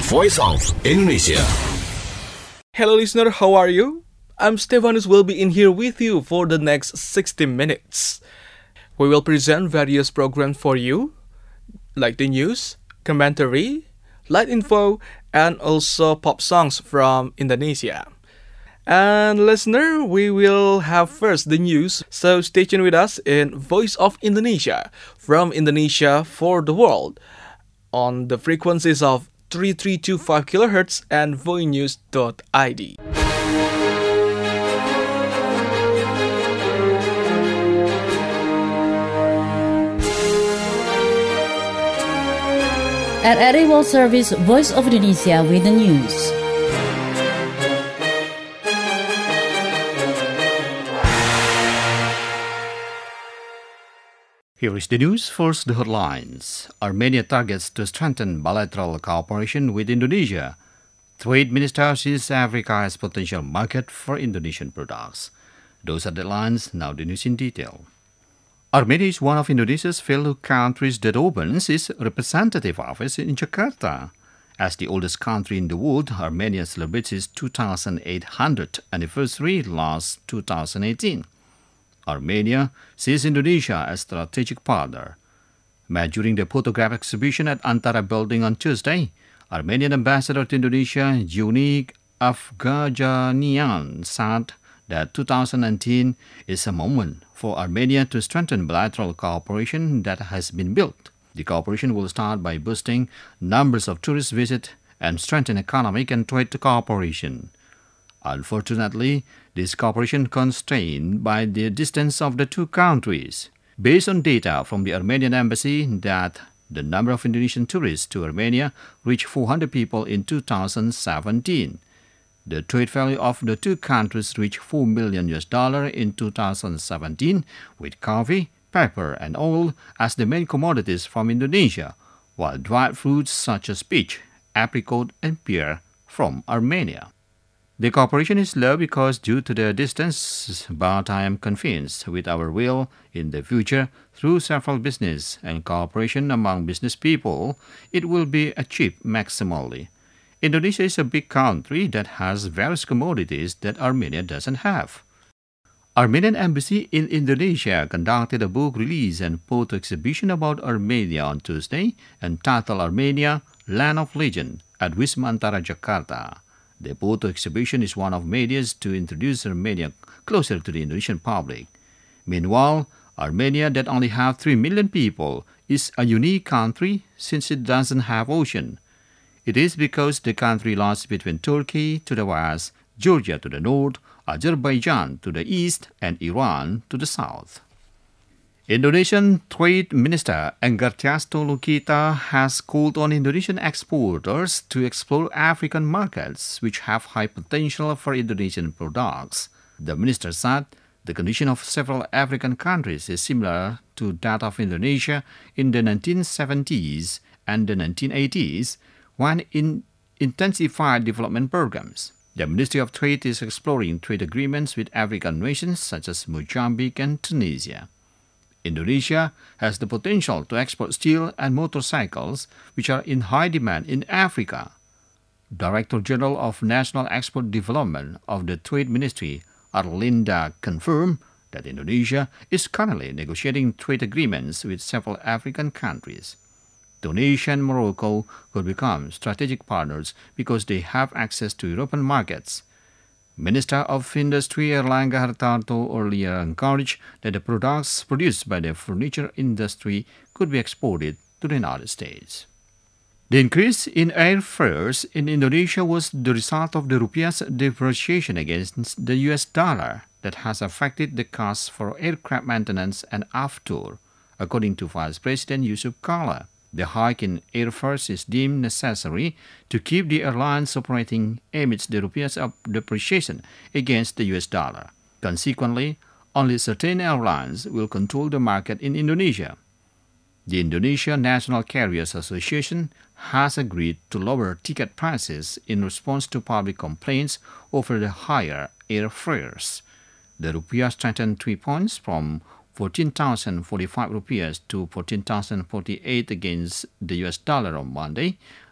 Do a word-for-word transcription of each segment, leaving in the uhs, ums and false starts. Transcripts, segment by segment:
Voice of Indonesia. Hello listener, how are you? I'm Stefanus will be in here with you for the next sixty minutes. We will present various programs for you, like the news, commentary, light info, and also pop songs from Indonesia. And listener, we will have first the news, so stay tuned with us in Voice of Indonesia, from Indonesia for the world, on the frequencies of thirty-three point two five kilohertz and voinews dot I D. R R I World Service Voice of Indonesia with the news. Here is the news. First, the headlines. Armenia targets to strengthen bilateral cooperation with Indonesia. Trade Minister sees Africa as potential market for Indonesian products. Those are the headlines. Now the news in detail. Armenia is one of Indonesia's fellow countries that opens its representative office in Jakarta. As the oldest country in the world, Armenia celebrates its two thousand eight hundredth anniversary last two thousand eighteen. Armenia sees Indonesia as strategic partner. Met during the photograph exhibition at Antara Building on Tuesday, Armenian Ambassador to Indonesia, Yunik Afghajanian, said that two thousand nineteen is a moment for Armenia to strengthen bilateral cooperation that has been built. The cooperation will start by boosting numbers of tourist visits and strengthen economic and trade cooperation. Unfortunately, this cooperation constrained by the distance of the two countries. Based on data from the Armenian embassy that the number of Indonesian tourists to Armenia reached four hundred people in two thousand seventeen. The trade value of the two countries reached four million U S dollar in two thousand seventeen, with coffee, pepper, and oil as the main commodities from Indonesia, while dried fruits such as peach, apricot, and pear from Armenia. The cooperation is low because due to the distance, but I am convinced with our will in the future, through several business and cooperation among business people, it will be achieved maximally. Indonesia is a big country that has various commodities that Armenia doesn't have. Armenian Embassy in Indonesia conducted a book release and photo exhibition about Armenia on Tuesday entitled Armenia, Land of Legend at Wisma Antara, Jakarta. The photo exhibition is one of media's to introduce Armenia closer to the Indonesian public. Meanwhile, Armenia, that only has three million people, is a unique country since it doesn't have ocean. It is because the country lies between Turkey to the west, Georgia to the north, Azerbaijan to the east, and Iran to the south. Indonesian Trade Minister Enggartiasto Lukita has called on Indonesian exporters to explore African markets which have high potential for Indonesian products. The minister said the condition of several African countries is similar to that of Indonesia in the nineteen seventies and the nineteen eighties, when in intensified development programs. The Ministry of Trade is exploring trade agreements with African nations such as Mozambique and Tunisia. Indonesia has the potential to export steel and motorcycles, which are in high demand in Africa. Director General of National Export Development of the Trade Ministry, Arlinda, confirmed that Indonesia is currently negotiating trade agreements with several African countries. Tunisia and Morocco could become strategic partners because they have access to European markets. Minister of Industry Erlangga Hartarto earlier encouraged that the products produced by the furniture industry could be exported to the United States. The increase in airfares in Indonesia was the result of the rupiah's depreciation against the U S dollar that has affected the costs for aircraft maintenance and after, according to Vice President Yusuf Kala. The hike in airfares is deemed necessary to keep the airlines operating amidst the rupiah's depreciation against the U S dollar. Consequently, only certain airlines will control the market in Indonesia. The Indonesia National Carriers Association has agreed to lower ticket prices in response to public complaints over the higher airfares. The rupiah strengthened three points from fourteen thousand forty-five rupiahs to fourteen thousand forty-eight against the U S dollar on Monday,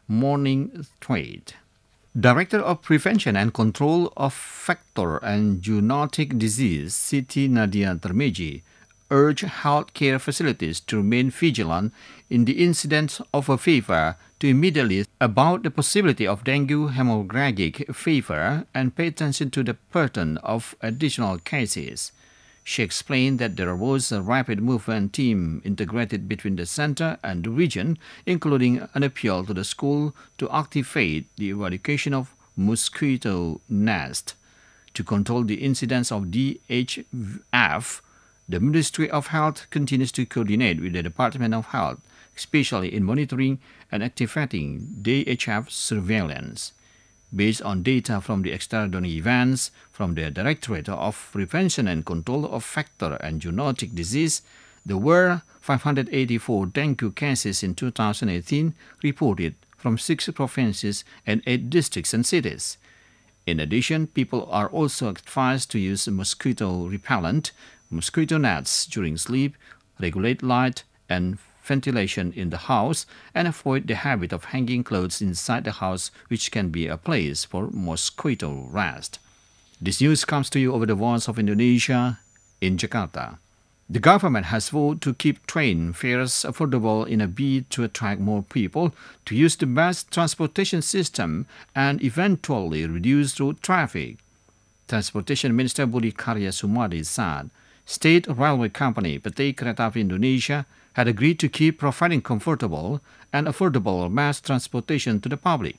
morning trade. Director of Prevention and Control of Vector and Zoonotic Disease, Siti Nadia Termeji, urged healthcare facilities to remain vigilant in the incidence of a fever, to immediately about the possibility of dengue hemorrhagic fever and pay attention to the pattern of additional cases. She explained that there was a rapid movement team integrated between the center and the region, including an appeal to the school to activate the eradication of mosquito nest. To control the incidence of D H F, the Ministry of Health continues to coordinate with the Department of Health, especially in monitoring and activating D H F surveillance. Based on data from the extraordinary events from the Directorate of Prevention and Control of Vector and Zoonotic Disease, there were five hundred eighty-four dengue cases in two thousand eighteen reported from six provinces and eight districts and cities. In addition, people are also advised to use mosquito repellent, mosquito nets during sleep, regulate light and ventilation in the house, and avoid the habit of hanging clothes inside the house, which can be a place for mosquito rest. This news comes to you over the Voice of Indonesia in Jakarta. The government has voted to keep train fares affordable in a bid to attract more people to use the bus transportation system and eventually reduce road traffic. Transportation Minister Budi Karya Sumadi said State Railway Company P T Kereta Api Indonesia had agreed to keep providing comfortable and affordable mass transportation to the public.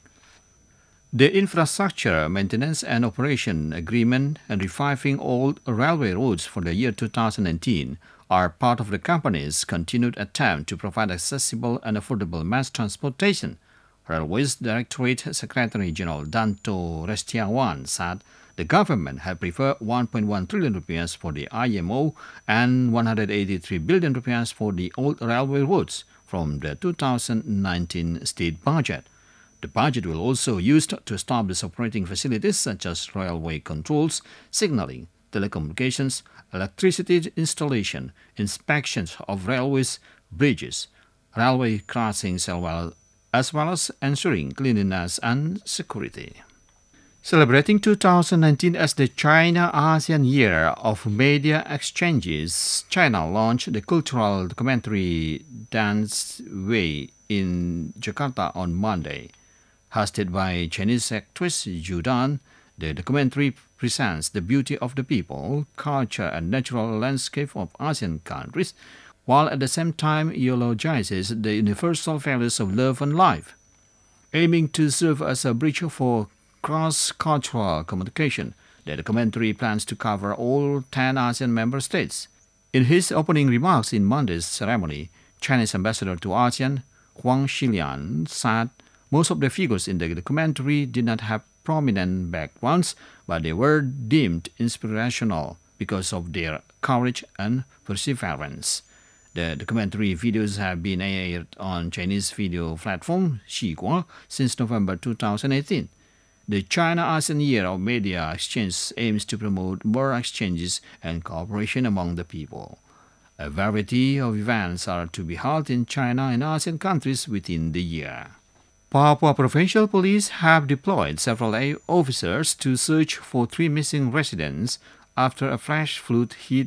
The Infrastructure Maintenance and Operation Agreement and reviving old railway routes for the year two thousand nineteen are part of the company's continued attempt to provide accessible and affordable mass transportation. Railways Directorate Secretary General Danto Restiawan said the government had preferred one point one trillion rupiahs for the I M O and one hundred eighty-three billion rupiahs for the old railway routes from the two thousand nineteen state budget. The budget will also be used to establish operating facilities such as railway controls, signaling, telecommunications, electricity installation, inspections of railways, bridges, railway crossings, as well, as well as ensuring cleanliness and security. Celebrating two thousand nineteen as the China-ASEAN Year of Media Exchanges, China launched the cultural documentary Dance Way in Jakarta on Monday. Hosted by Chinese actress Zhu Dan, the documentary presents the beauty of the people, culture, and natural landscape of ASEAN countries, while at the same time eulogizes the universal values of love and life. Aiming to serve as a bridge for cross-cultural communication, the documentary plans to cover all ten ASEAN member states. In his opening remarks in Monday's ceremony, Chinese ambassador to ASEAN, Huang Xilian, said most of the figures in the documentary did not have prominent backgrounds, but they were deemed inspirational because of their courage and perseverance. The documentary videos have been aired on Chinese video platform Xiguo since November two thousand eighteen. The China-ASEAN Year of Media Exchange aims to promote more exchanges and cooperation among the people. A variety of events are to be held in China and ASEAN countries within the year. Papua Provincial Police have deployed several officers to search for three missing residents after a flash flood hit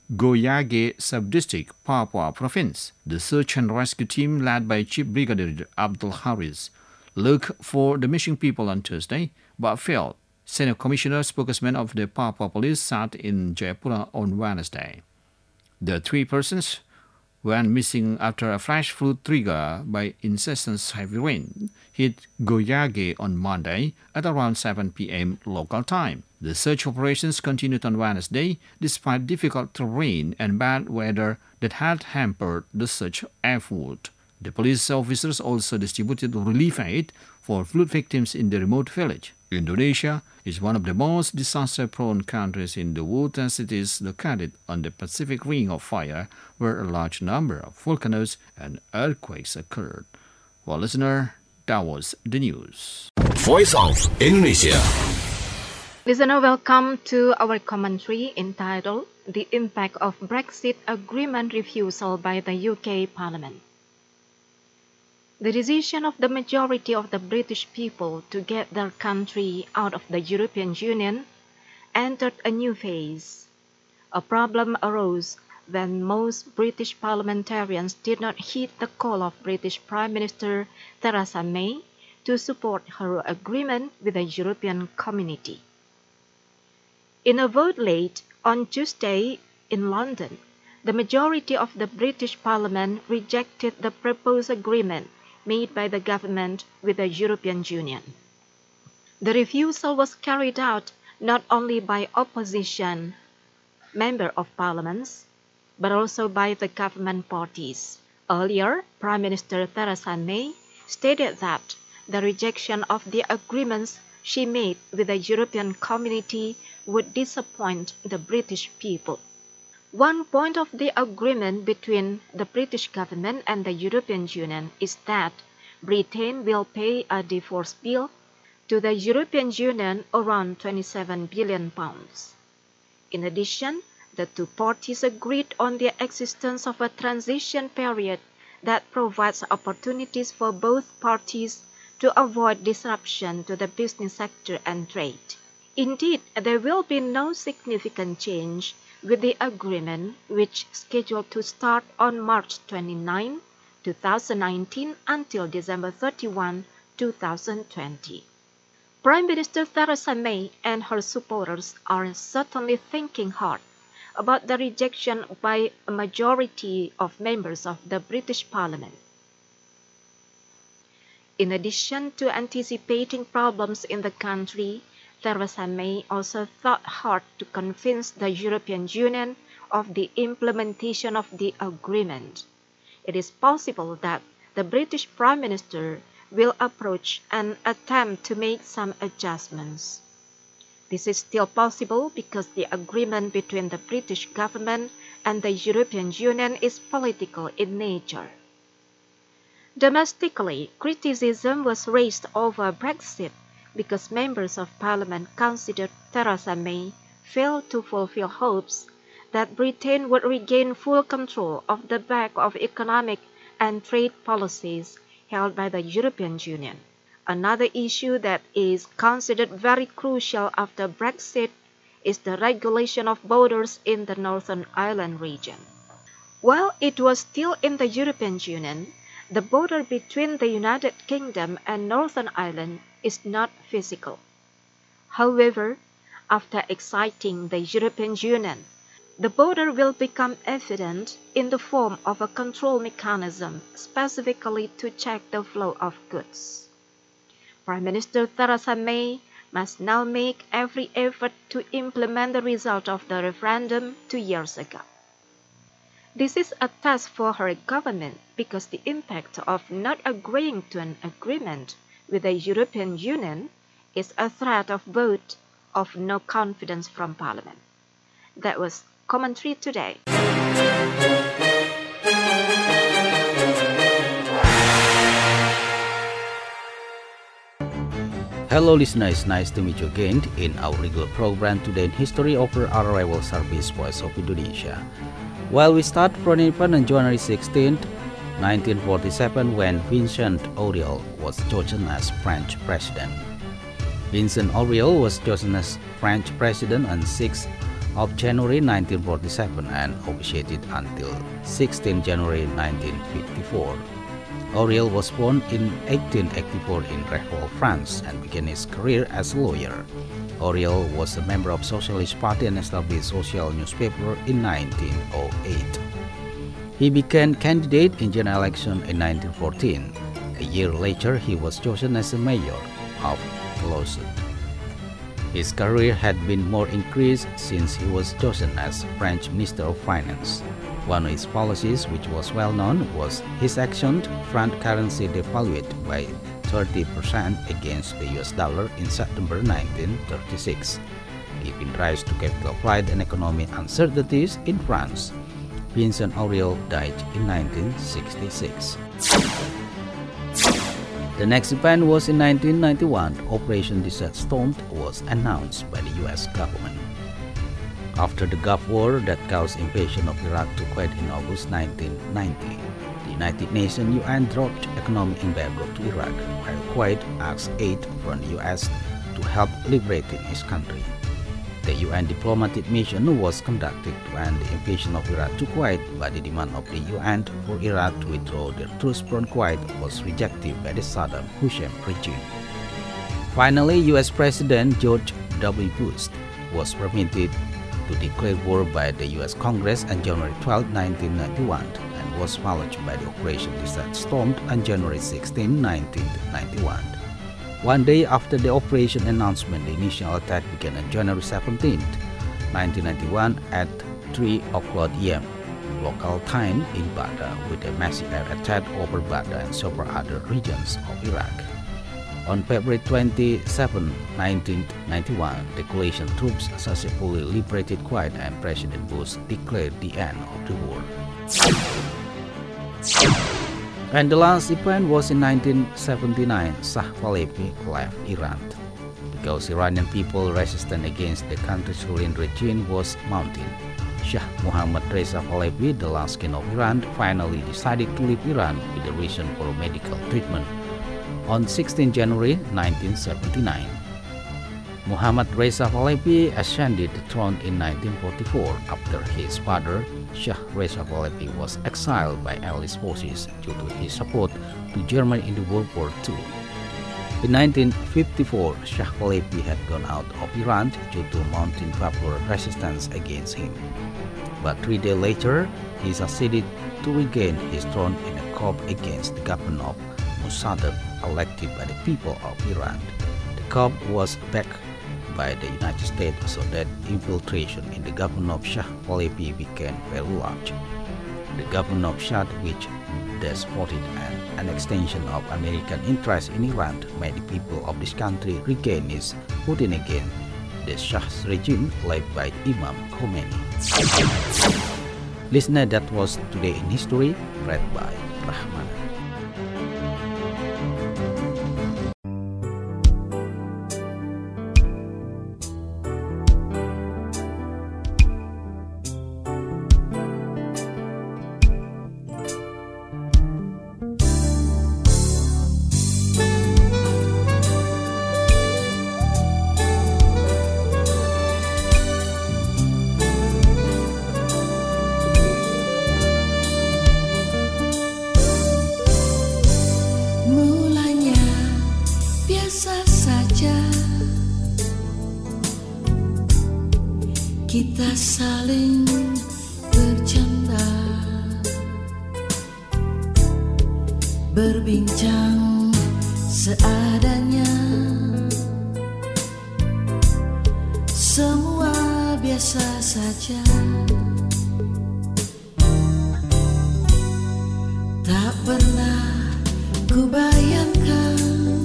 Goyage Subdistrict, Papua Province. The search and rescue team, led by Chief Brigadier Abdul Haris, looked for the missing people on Thursday, but failed, Senior Commissioner spokesman of the Papua Police said in Jayapura on Wednesday. The three persons went missing after a flash flood triggered by incessant heavy rain hit Goyage on Monday at around seven p.m. local time. The search operations continued on Wednesday despite difficult terrain and bad weather that had hampered the search effort. The police officers also distributed relief aid for flood victims in the remote village. Indonesia is one of the most disaster-prone countries in the world as it is located on the Pacific Ring of Fire, where a large number of volcanoes and earthquakes occurred. Well, listener, that was the news. Voice of Indonesia. Listener, welcome to our commentary entitled The Impact of Brexit Agreement Refusal by the U K Parliament. The decision of the majority of the British people to get their country out of the European Union entered a new phase. A problem arose when most British parliamentarians did not heed the call of British Prime Minister Theresa May to support her agreement with the European Community. In a vote late on Tuesday in London, the majority of the British Parliament rejected the proposed agreement made by the government with the European Union. The refusal was carried out not only by opposition Member of Parliaments, but also by the government parties. Earlier, Prime Minister Theresa May stated that the rejection of the agreements she made with the European Community would disappoint the British people. One point of the agreement between the British government and the European Union is that Britain will pay a divorce bill to the European Union around twenty-seven billion pounds. In addition, the two parties agreed on the existence of a transition period that provides opportunities for both parties to avoid disruption to the business sector and trade. Indeed, there will be no significant change with the agreement, which is scheduled to start on March twenty-ninth, two thousand nineteen until December thirty-first, two thousand twenty. Prime Minister Theresa May and her supporters are certainly thinking hard about the rejection by a majority of members of the British Parliament. In addition to anticipating problems in the country, Theresa May also thought hard to convince the European Union of the implementation of the agreement. It is possible that the British Prime Minister will approach and attempt to make some adjustments. This is still possible because the agreement between the British government and the European Union is political in nature. Domestically, criticism was raised over Brexit because members of Parliament considered Theresa May failed to fulfill hopes that Britain would regain full control of the bag of economic and trade policies held by the European Union. Another issue that is considered very crucial after Brexit is the regulation of borders in the Northern Ireland region. While it was still in the European Union, the border between the United Kingdom and Northern Ireland is not physical. However, after exiting the European Union, the border will become evident in the form of a control mechanism specifically to check the flow of goods. Prime Minister Theresa May must now make every effort to implement the result of the referendum two years ago. This is a task for her government because the impact of not agreeing to an agreement with the European Union is a threat of vote of no confidence from Parliament. That was Commentary Today. Hello listeners, nice to meet you again in our regular program Today in History over our rival service Voice of Indonesia. Well, we start from independence January sixteenth, nineteen forty-seven, when Vincent Auriol was chosen as French president. Vincent Auriol was chosen as French president on sixth of January nineteen forty-seven and officiated until sixteenth of January nineteen fifty-four. Auriol was born in eighteen eighty-four in Réval, France, and began his career as a lawyer. Auriol was a member of Socialist Party and established social newspaper in nineteen oh eight. He became candidate in general election in nineteen fourteen. A year later, he was chosen as the mayor of Toulouse. His career had been more increased since he was chosen as French Minister of Finance. One of his policies, which was well known, was his action to front currency devalued by thirty percent against the U S dollar in September nineteen thirty-six, giving rise to capital flight and economic uncertainties in France. Vincent Auriol died in nineteen sixty-six. The next event was in nineteen ninety-one. Operation Desert Storm was announced by the U S government. After the Gulf War that caused invasion of Iraq to quit in August nineteen ninety, the United Nations U N dropped economic embargo to Iraq, while Kuwait asked aid from the U S to help liberating its country. The U N diplomatic mission was conducted to end the invasion of Iraq to Kuwait, but the demand of the U N for Iraq to withdraw their troops from Kuwait was rejected by the Saddam Hussein regime. Finally, U S President George W. Bush was permitted to declare war by the U S Congress on January twelfth, nineteen ninety-one, and was followed by the Operation Desert Storm on January sixteenth, nineteen ninety-one. One day after the operation announcement, the initial attack began on January seventeenth, nineteen ninety-one at three o'clock a m local time in Baghdad, with a massive air attack over Baghdad and several other regions of Iraq. On February twenty-seventh, nineteen ninety-one, the coalition troops successfully liberated Kuwait and President Bush declared the end of the war. And the last event was in nineteen seventy-nine, Shah Pahlavi left Iran. Because Iranian people resistance against the country's ruling regime was mounting, Shah Muhammad Reza Pahlavi, the last king of Iran, finally decided to leave Iran with a reason for medical treatment. On sixteenth January nineteen seventy-nine, Muhammad Reza Pahlavi ascended the throne in nineteen forty-four after his father, Shah Reza Pahlavi, was exiled by Allied forces due to his support to Germany in the World War Two. In nineteen fifty-four, Shah Pahlavi had gone out of Iran due to mounting popular resistance against him. But three days later, he succeeded to regain his throne in a coup against the government of Mossadegh, elected by the people of Iran. The coup was backed by the United States, so that infiltration in the government of Shah Pahlavi became very large. The government of Shah, which supported an, an extension of American interest in Iran, made the people of this country regain its footing against the Shah's regime led by Imam Khomeini. Listener, that was Today in History, read by Rahman. Kita saling bercanda, berbincang seadanya, semua biasa saja. Tak pernah ku bayangkan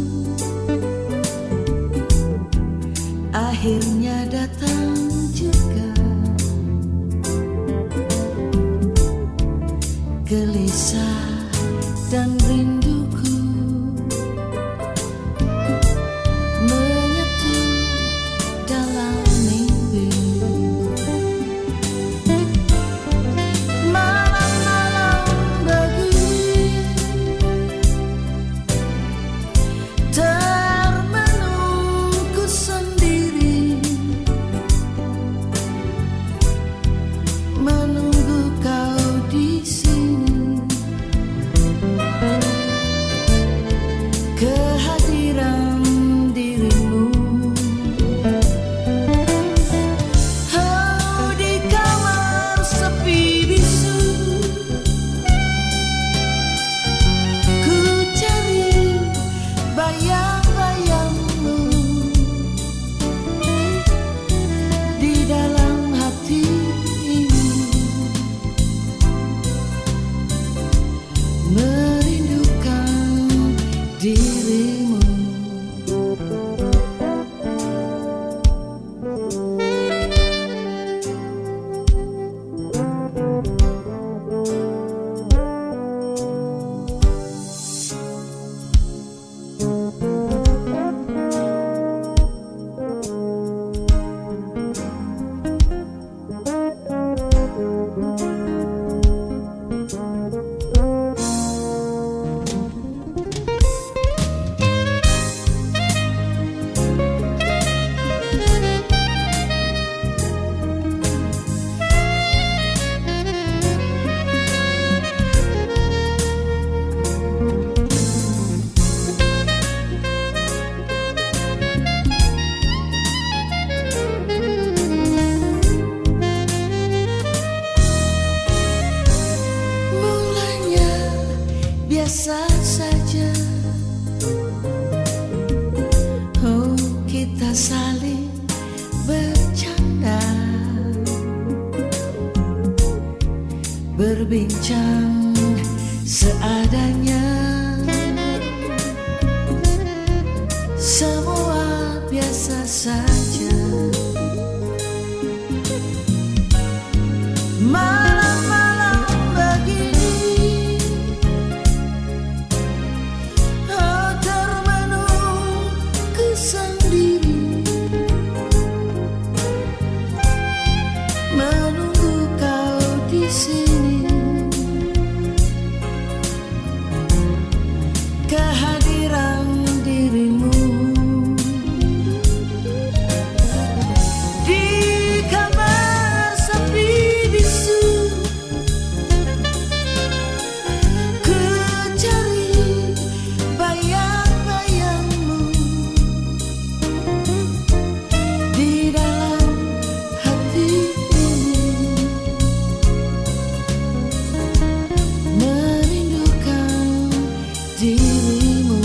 akhirnya datang juga gelisah dan rinduku menyatu dalam mimpi. Malam-malam begini termenungku sendiri, menunggu kau di sini. Kehadiran dirimu, oh, di kamar sepi bisu, ku cari bayang-bayangmu di dalam hati ini, merindukan dirimu. biasa saja. Oh, kita saling bercanda, berbincang seadanya. Semua biasa saja. Malam-malam begini, oh, termenung kesendiri, menunggu kau di sini. Kehadiran dirimu di kamar sepi bisu, ku cari bayang-bayangmu di dalam hati ini, merindukan dirimu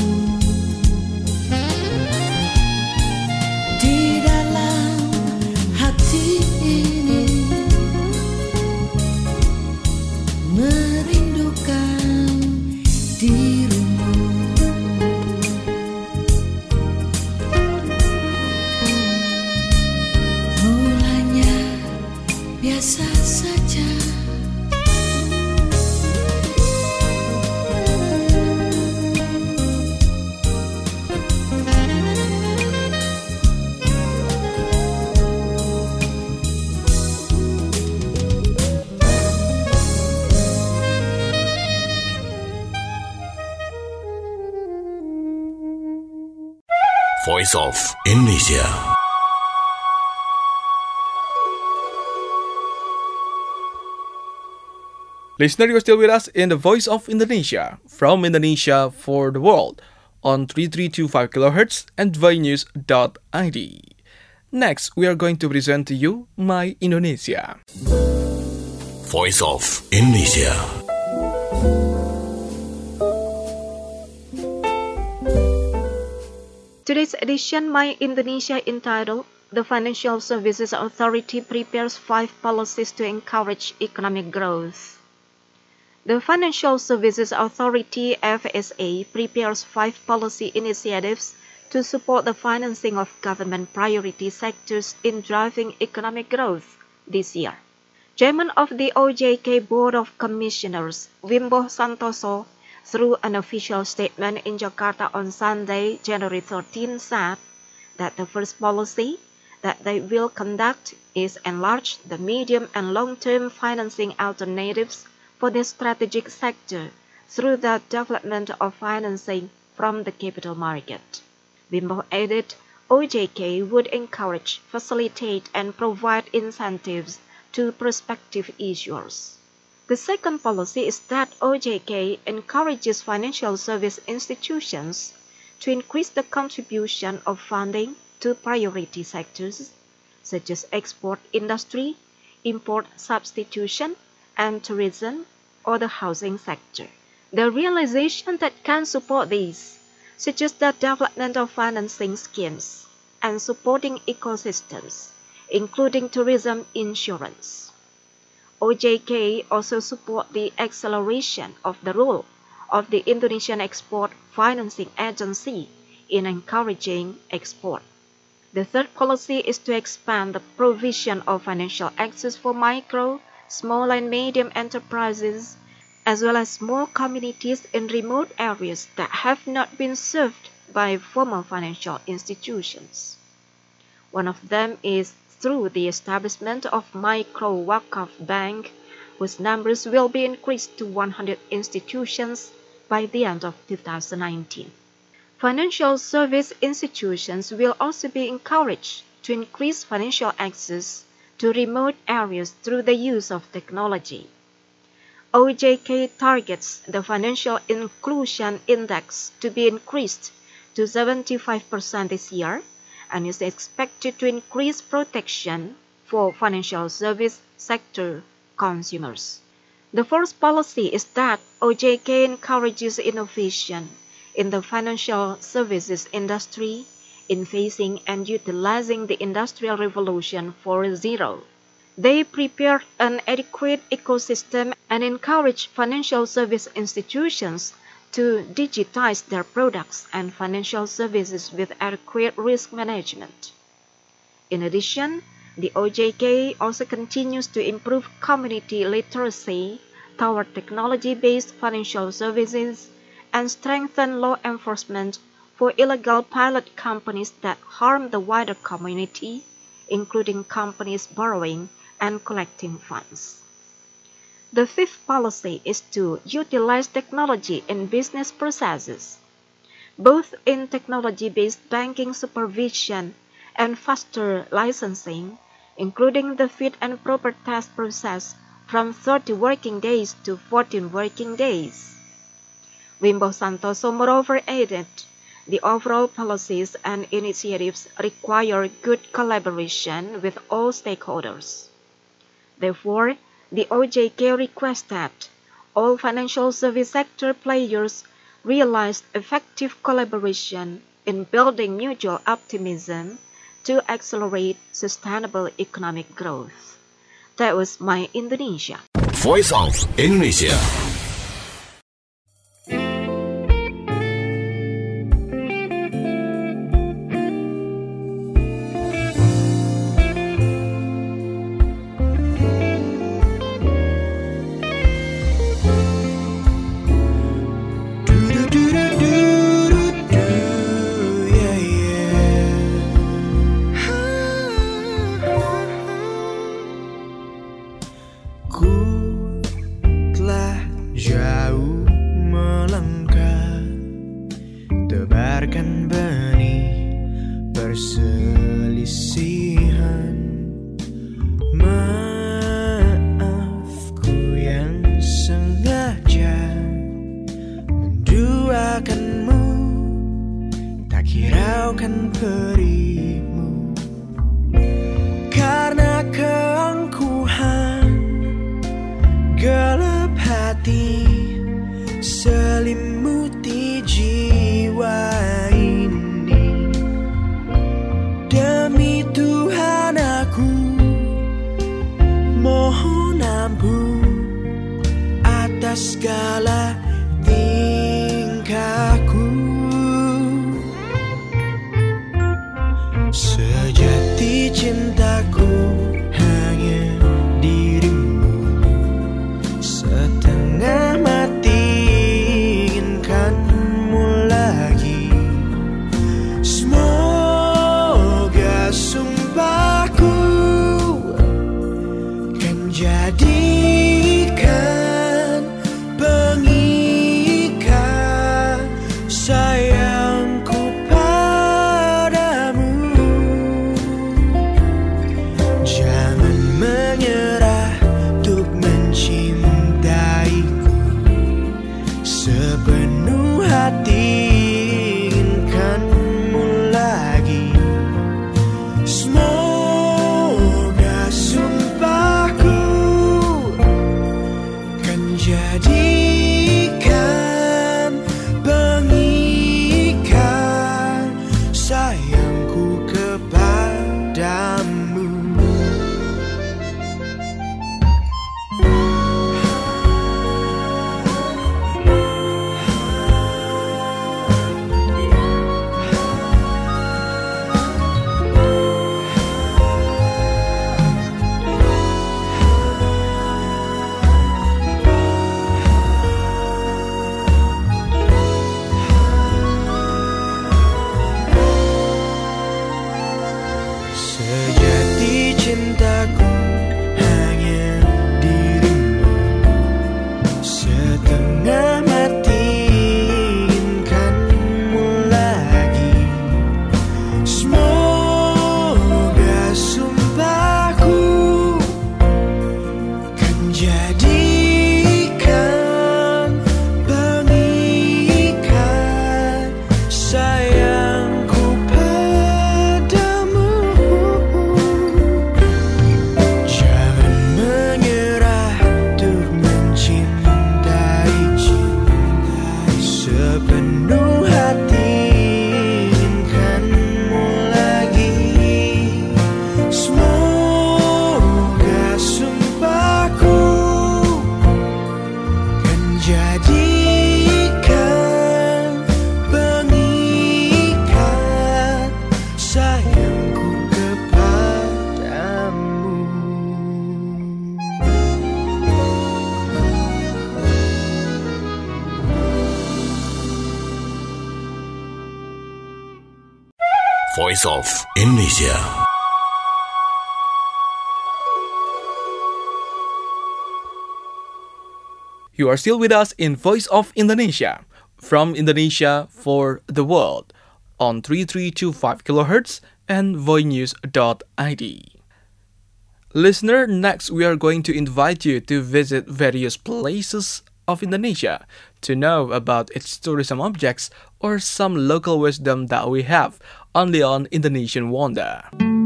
di dalam hati ini, merindukan dirimu. Mulanya biasa saja. Voice of Indonesia. Listener, you're still with us in the Voice of Indonesia, from Indonesia for the world, on three three two five kilohertz and dvainews dot I D. Next, we are going to present to you My Indonesia. Voice of Indonesia. Today's edition, My Indonesia, entitled The Financial Services Authority Prepares Five Policies to Encourage Economic Growth. The Financial Services Authority, F S A, prepares five policy initiatives to support the financing of government priority sectors in driving economic growth this year. Chairman of the O J K Board of Commissioners, Wimbo Santoso, through an official statement in Jakarta on Sunday, January thirteenth, said that the first policy that they will conduct is enlarge the medium and long-term financing alternatives for the strategic sector through the development of financing from the capital market. Wimbo added O J K would encourage, facilitate, and provide incentives to prospective issuers. The second policy is that O J K encourages financial service institutions to increase the contribution of funding to priority sectors such as export industry, import substitution, and tourism or the housing sector. The realization that can support these, such as the development of financing schemes and supporting ecosystems, including tourism insurance. O J K also support the acceleration of the role of the Indonesian Export Financing Agency in encouraging export. The third policy is to expand the provision of financial access for micro, small and medium enterprises, as well as small communities in remote areas that have not been served by formal financial institutions. One of them is through the establishment of Micro Wakaf Bank, whose numbers will be increased to one hundred institutions by the end of two thousand nineteen. Financial service institutions will also be encouraged to increase financial access to remote areas through the use of technology. O J K targets the Financial Inclusion Index to be increased to seventy-five percent this year and is expected to increase protection for financial service sector consumers. The first policy is that O J K encourages innovation in the financial services industry in facing and utilizing the Industrial Revolution four point oh. They prepared an adequate ecosystem and encouraged financial service institutions to digitize their products and financial services with adequate risk management. In addition, the O J K also continues to improve community literacy toward technology-based financial services and strengthen law enforcement for illegal pilot companies that harm the wider community, including companies borrowing and collecting funds. The fifth policy is to utilize technology in business processes, both in technology-based banking supervision and faster licensing, including the fit and proper test process from thirty working days to fourteen working days. Wimbo Santoso moreover added, the overall policies and initiatives require good collaboration with all stakeholders. Therefore, the O J K requests that all financial service sector players realize effective collaboration in building mutual optimism to accelerate sustainable economic growth. That was My Indonesia. Voice of Indonesia. Tebarkan benih perselisihan, maafku yang sengaja menduakanmu, tak hiraukan perimu, karena keangkuhan gelap hati selimuti jiwa ini. Demi Tuhan aku mohon ampun atas segala tingkahku. Sejati cintaku hanya dirimu, setengah mati inginkanmu lagi. Semoga sumpahku kan jadikan pengikat sayangku padamu. Jangan menyerah untuk mencintaiku, sepenuh hati inginkanmu lagi. Semoga sumpahku kan jadikan pengikat sayangku kepadamu. Voice of Indonesia. You are still with us in Voice of Indonesia, from Indonesia for the world, on thirty-three twenty-five kilohertz and voinews dot I D. Listener, next we are going to invite you to visit various places of Indonesia to know about its tourism objects or some local wisdom that we have only on Indonesian Wonder.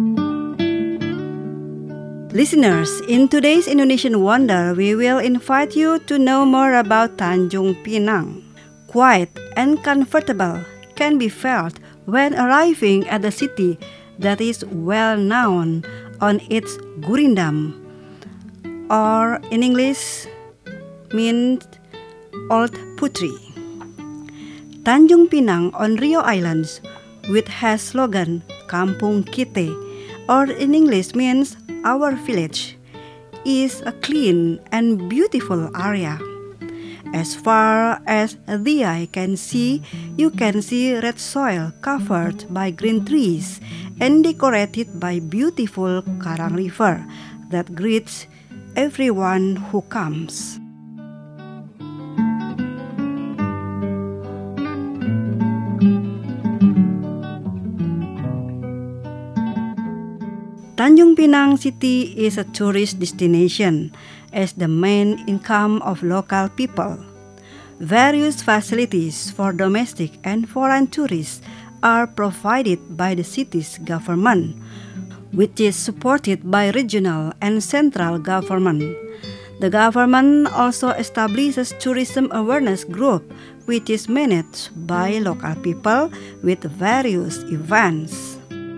Listeners, in today's Indonesian Wonder, we will invite you to know more about Tanjung Pinang. Quiet and comfortable can be felt when arriving at the city that is well known on its gurindam, or in English means Old Putri. Tanjung Pinang on Rio Islands, which has slogan Kampung Kite, or in English means our village, is a clean and beautiful area. As far as the eye can see, you can see red soil covered by green trees and decorated by beautiful Karang River that greets everyone who comes. Tanjung Pinang City is a tourist destination as the main income of local people. Various facilities for domestic and foreign tourists are provided by the city's government, which is supported by regional and central government. The government also establishes tourism awareness group, which is managed by local people with various events.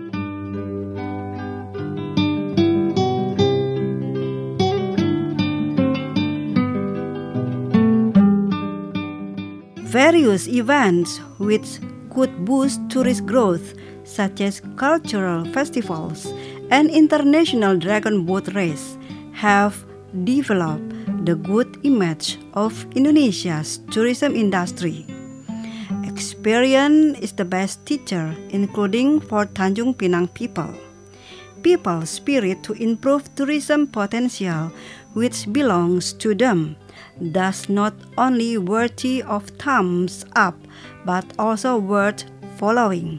Various events which could boost tourist growth, such as cultural festivals and international dragon boat race, have developed the good image of Indonesia's tourism industry. Experience is the best teacher, including for Tanjung Pinang people. People's spirit to improve tourism potential, which belongs to them, thus not only worthy of thumbs up, but also worth following.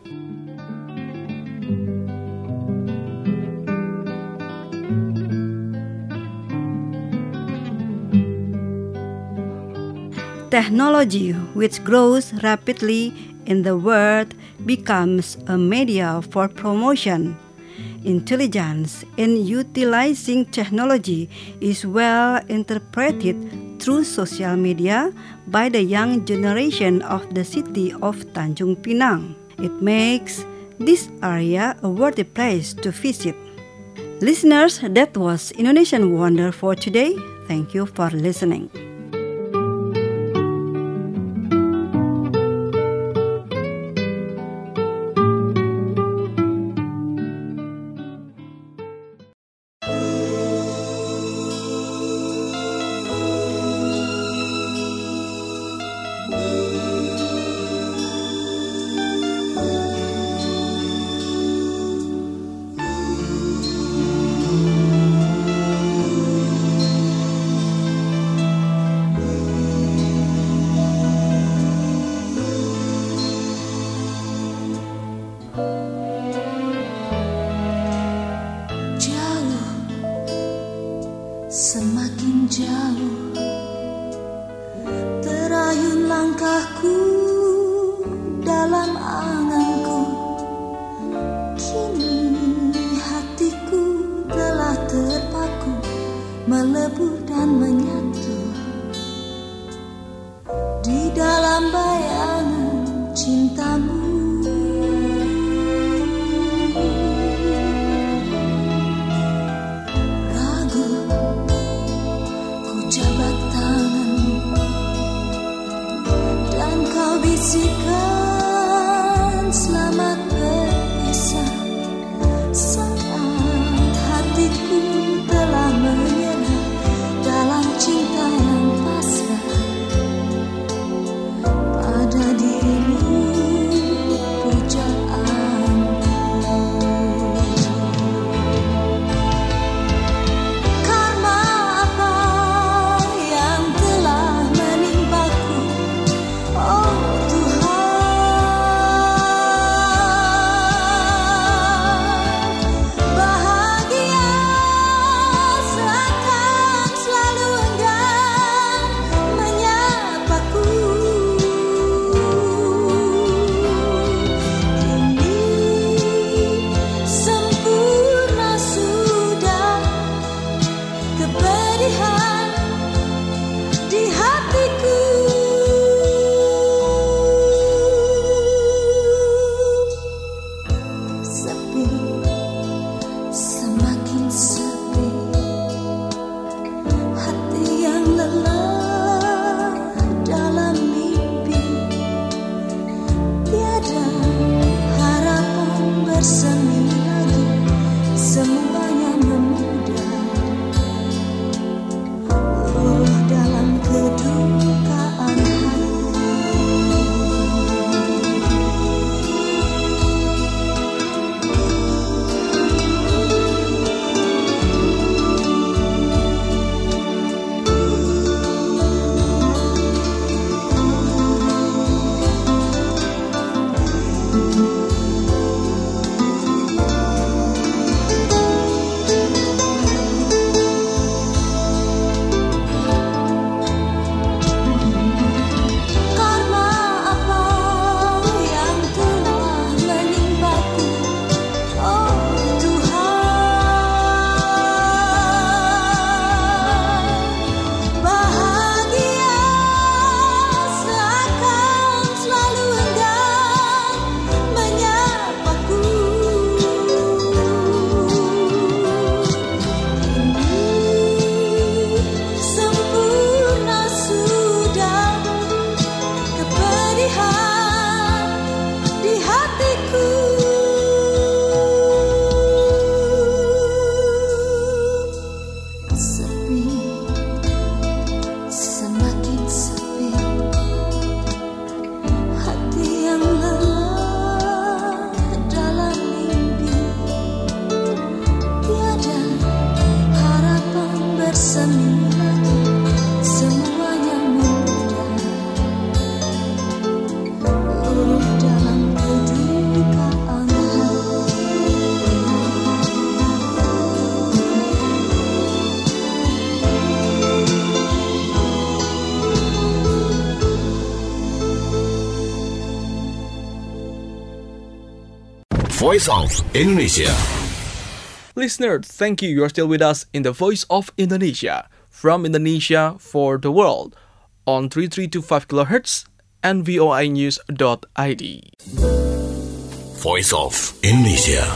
Technology, which grows rapidly in the world, becomes a media for promotion. Intelligence in utilizing technology is well interpreted through social media by the young generation of the city of Tanjung Pinang. It makes this area a worthy place to visit. Listeners, that was Indonesian Wonder for today. Thank you for listening. Semakin jauh terayun langkahku dalam anganku. Kini hatiku telah terpaku, melebur dan menyatu di dalam bayangan cintamu. Bisikan selamat berpisah saat hatiku telah menyerah dalam cinta yang pasrah pada dirimu, pujaan. kesedihan di hatiku. Sepi, semakin sepi, hati yang lelah dalam mimpi. Tiada harapan bersemi lagi, semuanya mudah luluh dalam kedukaan hati. Voice of Indonesia. Listeners, thank you. You are still with us in the Voice of Indonesia, from Indonesia for the world, on three three two five kilohertz and v o i news dot i d. Voice of Indonesia.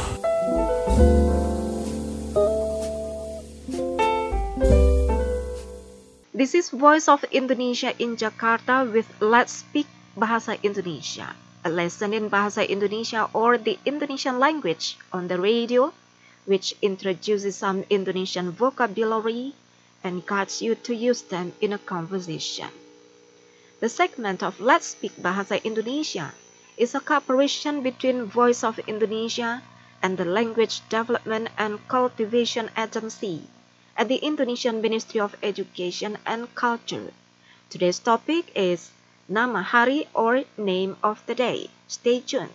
This is Voice of Indonesia in Jakarta with Let's Speak Bahasa Indonesia, a lesson in Bahasa Indonesia or the Indonesian language on the radio, which introduces some Indonesian vocabulary and guides you to use them in a conversation. The segment of Let's Speak Bahasa Indonesia is a cooperation between Voice of Indonesia and the Language Development and Cultivation Agency at the Indonesian Ministry of Education and Culture. Today's topic is Nama Hari or Name of the Day. Stay tuned.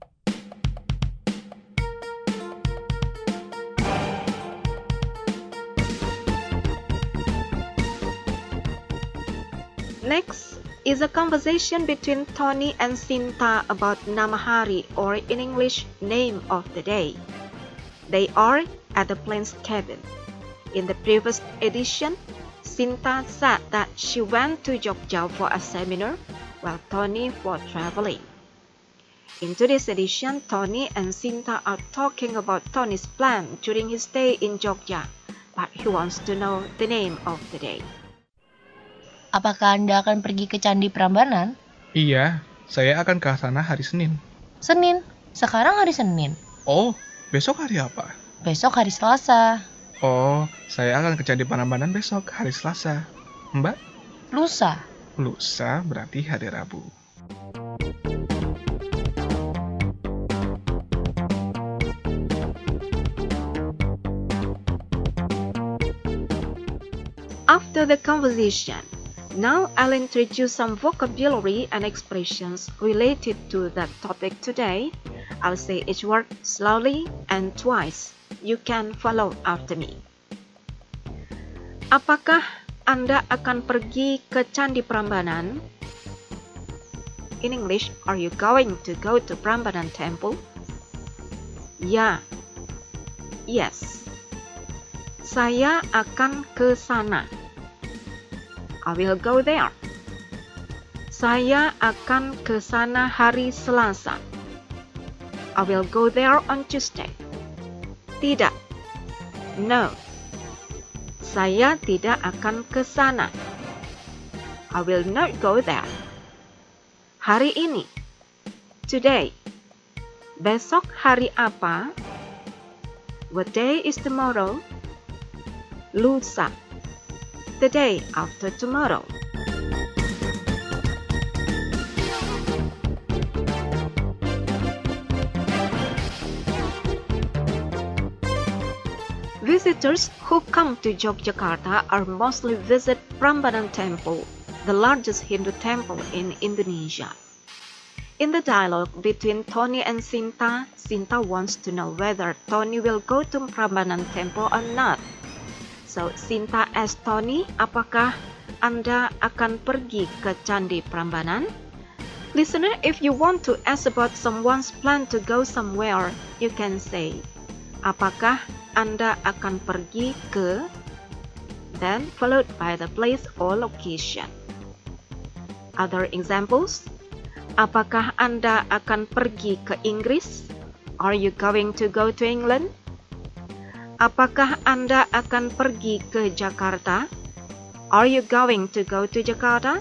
Next is a conversation between Tony and Sinta about Nama Hari or in English, Name of the Day. They are at the plane's cabin. In the previous edition, Sinta said that she went to Jogja for a seminar, while Tony for traveling. In today's edition, Tony and Sinta are talking about Tony's plan during his stay in Jogja, but he wants to know the name of the day. Apakah Anda akan pergi ke Candi Prambanan? Iya, saya akan ke sana hari Senin. Senin? Sekarang hari Senin. Oh, besok hari apa? Besok hari Selasa. Oh, saya akan ke Candi Prambanan besok hari Selasa. Mbak? Lusa. Lusa berarti hari Rabu. After the conversation, now I'll introduce some vocabulary and expressions related to that topic today. I'll say each word slowly and twice. You can follow after me. Apakah Anda akan pergi ke Candi Prambanan? In English, are you going to go to Prambanan Temple? Ya. Yes. Saya akan ke sana. I will go there. Saya akan ke sana hari Selasa. I will go there on Tuesday. Tidak. No. Saya tidak akan ke sana. I will not go there. Hari ini. Today. Besok hari apa? What day is tomorrow? Lusa. The day after tomorrow. Visitors who come to Yogyakarta are mostly visit Prambanan Temple, the largest Hindu temple in Indonesia. In the dialogue between Tony and Sinta, Sinta wants to know whether Tony will go to Prambanan Temple or not. So Sinta asks Tony, apakah Anda akan pergi ke Candi Prambanan? Listener, if you want to ask about someone's plan to go somewhere, you can say, apakah Anda akan pergi ke, then followed by the place or location. Other examples, apakah Anda akan pergi ke Inggris? Are you going to go to England? Apakah Anda akan pergi ke Jakarta? Are you going to go to Jakarta?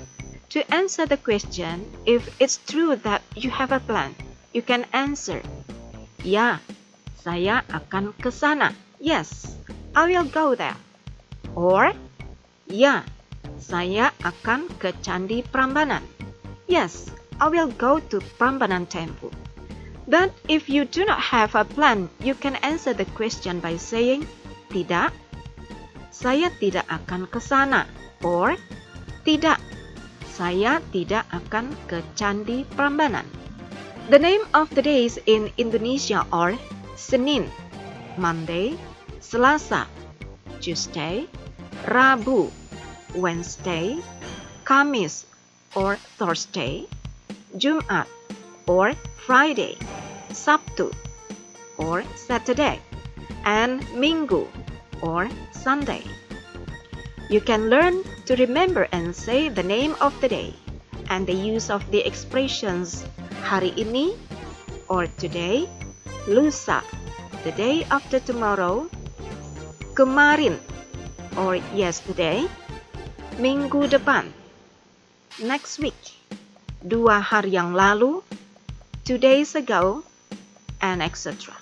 To answer the question, if it's true that you have a plan, you can answer, ya, saya akan ke sana. Yes, I will go there. Or, ya, saya akan ke Candi Prambanan. Yes, I will go to Prambanan Temple. But if you do not have a plan, you can answer the question by saying, tidak, saya tidak akan ke sana. Or, tidak, saya tidak akan ke Candi Prambanan. The name of the days in Indonesia are Senin, Monday, Selasa, Tuesday, Rabu, Wednesday, Kamis or Thursday, Jumat or Friday, Sabtu or Saturday, and Minggu or Sunday. You can learn to remember and say the name of the day and the use of the expressions hari ini or today, lusa, the day after tomorrow, kemarin or yesterday, minggu depan, next week, dua hari yang lalu, two days ago, and et cetera.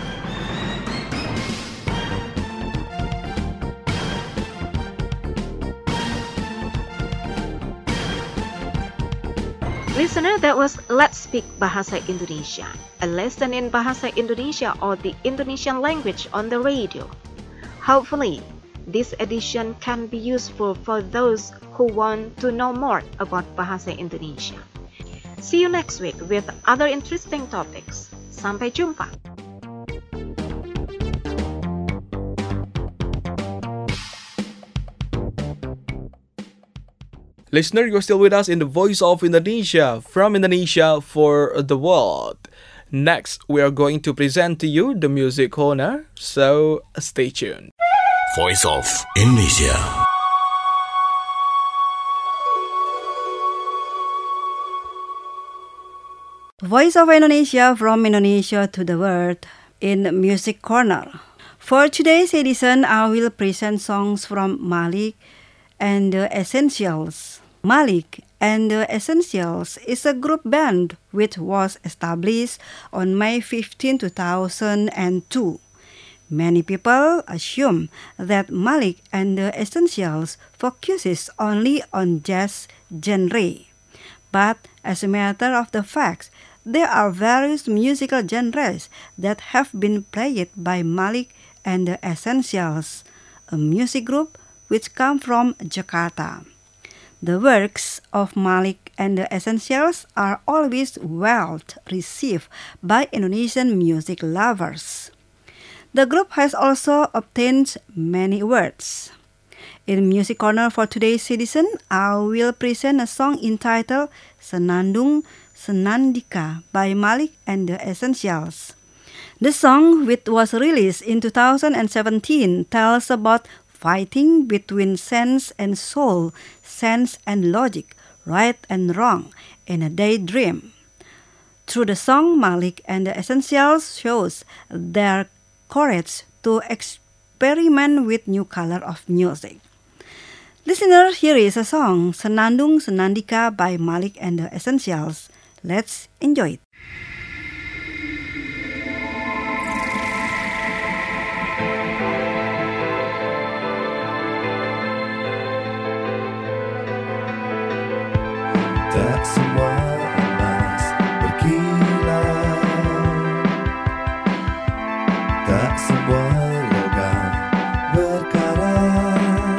Listener, that was Let's Speak Bahasa Indonesia, a lesson in Bahasa Indonesia or the Indonesian language on the radio. Hopefully, this edition can be useful for those who want to know more about Bahasa Indonesia. See you next week with other interesting topics. Sampai jumpa. Listener, you're still with us in the Voice of Indonesia, from Indonesia for the world. Next, we are going to present to you the music corner, so stay tuned. Voice of Indonesia. Voice of Indonesia, from Indonesia to the world in Music Corner. For today's edition, I will present songs from Malik and the Essentials. Malik and the Essentials is a group band which was established on May fifteenth, two thousand two. Many people assume that Malik and the Essentials focuses only on jazz genre. But as a matter of the fact, there are various musical genres that have been played by Malik and the Essentials, a music group which come from Jakarta. The works of Malik and the Essentials are always well received by Indonesian music lovers. The group has also obtained many awards. In Music Corner for today's edition, I will present a song entitled Senandung Senandika by Malik and the Essentials. The song, which was released in two thousand seventeen, tells about fighting between sense and soul, sense and logic, right and wrong, in a daydream. Through the song, Malik and the Essentials shows their courage to experiment with new color of music. Listener, here is a song, Senandung Senandika by Malik and the Essentials. Let's enjoy it. Tak semua emas berkilau, tak semua logam berkarat,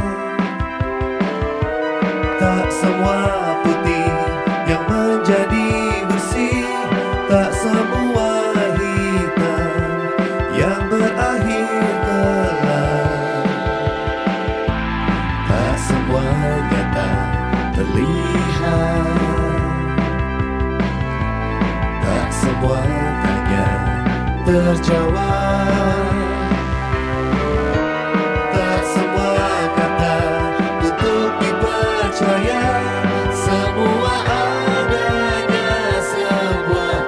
tak semua putih yang menjadi bersih, tak semua hitam yang berakhir gelap, tak semua nyata terlihat, tak semua tanya terjawab, tak semua kata untuk dipercaya, semua adanya sebuah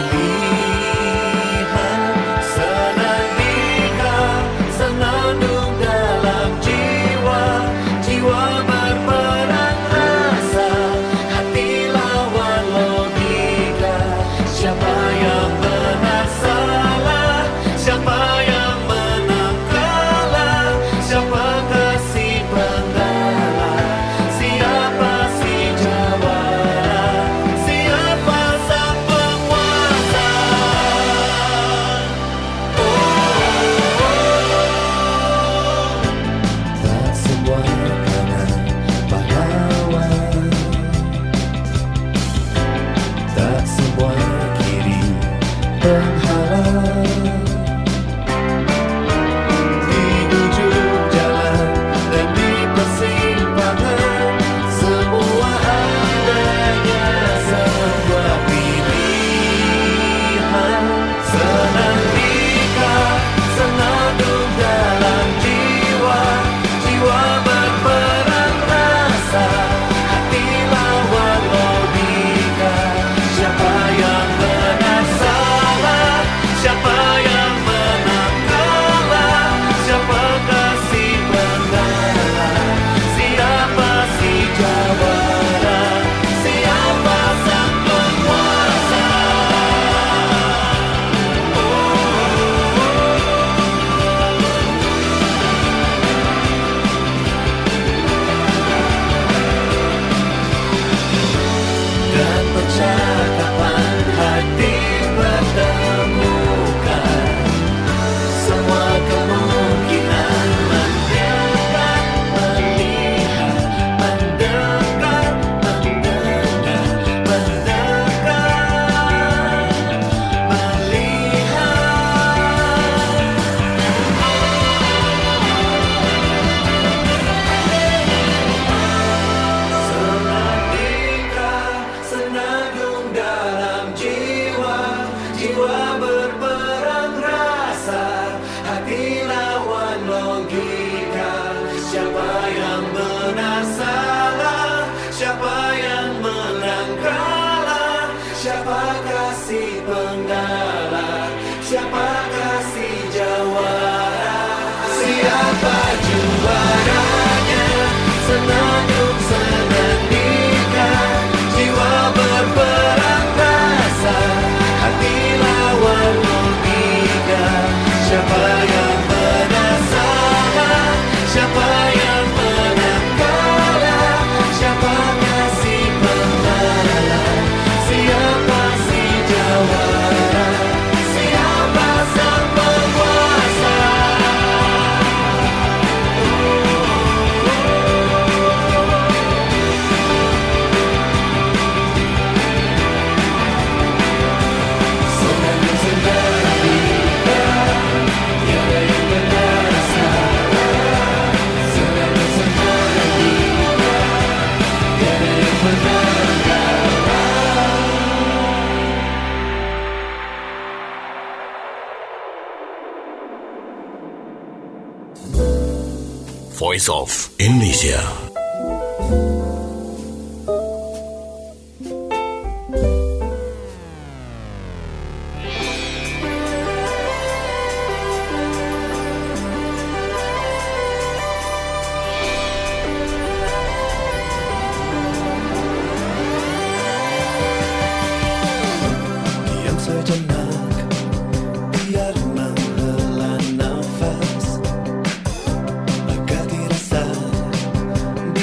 pilihan. Senandika, senandung dalam jiwa, jiwa berperang rasa, hati Siapakah si penggalah? Siapakah si jawara? Siapa juaranya? Senandung senandika, jiwa berperang rasa, hati lawan logika. Siapa yang menang salah? Siapa yang menang kalah? Siapakah si penggalah? Siapa si jawara? Siapa sang penguasa? Senandung senandika, tiada yang benar salah. Senandung senandika, tiada yang benar kalah. Voice of Indonesia. Diam sejenak, biar menghela nafas, agar dirasa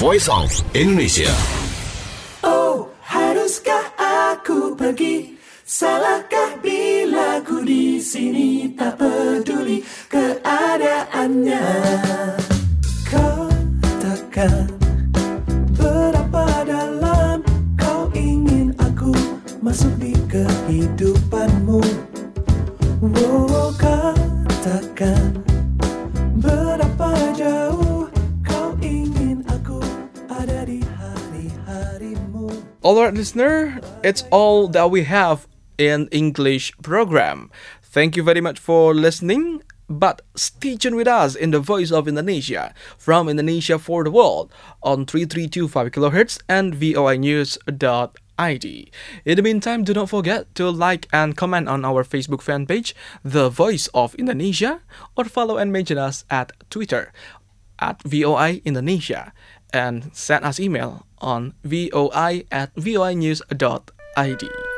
Voice of Indonesia. Oh, haruskah aku pergi? Salahkah bila ku di sini tak peduli keadaannya? Katakan berapa dalam kau ingin aku masuk di kehidupanmu. Oh, katakan berapa jauh kau ingin aku ada di hari-harimu. Alright, listener, it's all that we have in English program. Thank you very much for listening. But stay tuned with us in the Voice of Indonesia from Indonesia for the World on three three two five kilohertz and V O I news dot I D. In the meantime, do not forget to like and comment on our Facebook fan page, The Voice of Indonesia, or follow and mention us at Twitter at V O I Indonesia, and send us email on voi at voi news dot I D.